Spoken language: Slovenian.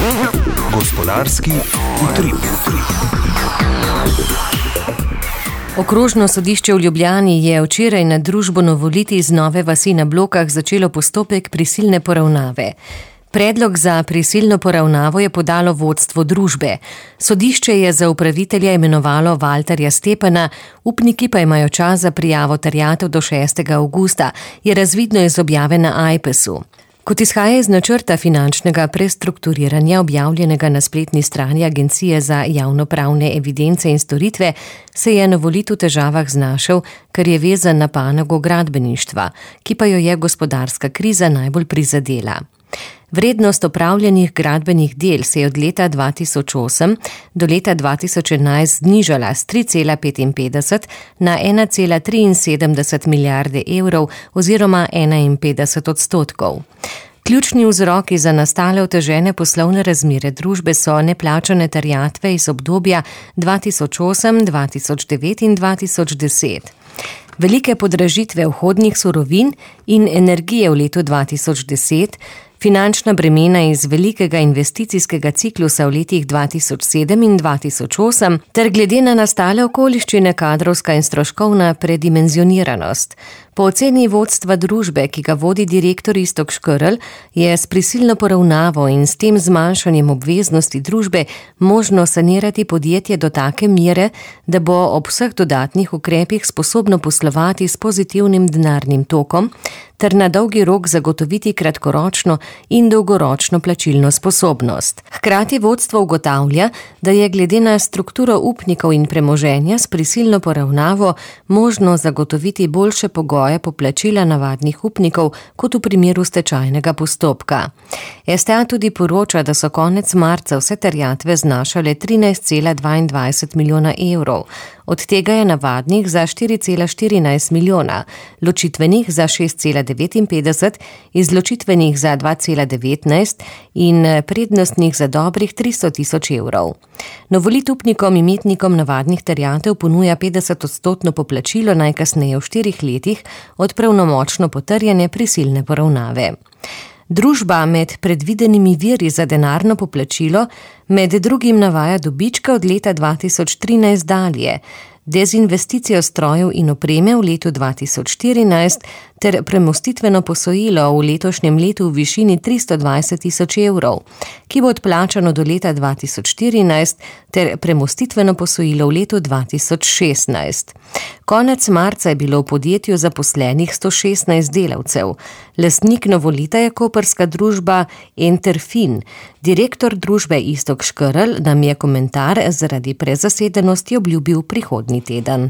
Gospodarski utrip. Okrožno sodišče v Ljubljani je včeraj na družbo Novoliti iz Nove vasi na Blokah začelo postopek prisilne poravnave. Predlog za prisilno poravnavo je podalo vodstvo družbe. Sodišče je za upravitelja imenovalo Valterja Stepana, upniki pa imajo čas za prijavo terjatev do 6. avgusta, je razvidno iz objave na Ajpesu. Kot izhaja iz načrta finančnega prestrukturiranja objavljenega na spletni strani Agencije za javnopravne evidence in storitve, se je Novolit v težavah znašel, ker je vezan na panogo gradbeništva, ki pa jo je gospodarska kriza najbolj prizadela. Vrednost opravljenih gradbenih del se je od leta 2008 do leta 2011 znižala s 3,55 na 1,73 milijarde evrov oziroma 51%. Ključni vzroki za nastale otežene poslovne razmere družbe so neplačane terjatve iz obdobja 2008, 2009 in 2010. Velike podražitve vhodnih surovin in energije v letu 2010, finančna bremena iz velikega investicijskega ciklusa v letih 2007 in 2008 ter glede na nastale okoliščine kadrovska in stroškovna predimenzioniranost. Po oceni vodstva družbe, ki ga vodi direktor Iztok Škerl, je s prisilno poravnavo in s tem zmanjšanjem obveznosti družbe možno sanirati podjetje do take mere, da bo ob vseh dodatnih ukrepih sposobno poslovati s pozitivnim denarnim tokom ter na dolgi rok zagotoviti kratkoročno in dolgoročno plačilno sposobnost. Hkrati vodstvo ugotavlja, da je glede na strukturo upnikov in premoženja s prisilno poravnavo možno zagotoviti boljše pogoje poplačila navadnih upnikov kot v primeru stečajnega postopka. STA tudi poroča, da so konec marca vse terjatve znašale 13,22 milijona evrov. Od tega je navadnih za 4,14 milijona, ločitvenih za 6,59, izločitvenih za 2,19 in prednostnih za dobrih 300 tisoč evrov. Novolit upnikom imetnikom navadnih terjatev ponuja 50% poplačilo najkasneje v 4 letih od pravnomočno potrjene prisilne poravnave. Družba med predvidenimi viri za denarno poplačilo med drugim navaja dobičke od leta 2013 dalje, dezinvesticijo strojev in opreme v letu 2014 ter premostitveno posojilo v letošnjem letu v višini 320 tisoč evrov, ki bo odplačano do leta 2014 ter premostitveno posojilo v letu 2016. Konec marca je bilo v podjetju zaposlenih 116 delavcev. Lastnik Novolita je koprska družba Enterfin. Direktor družbe Iztok Škerl nam je komentar zaradi prezasedenosti obljubil prihodnji teden.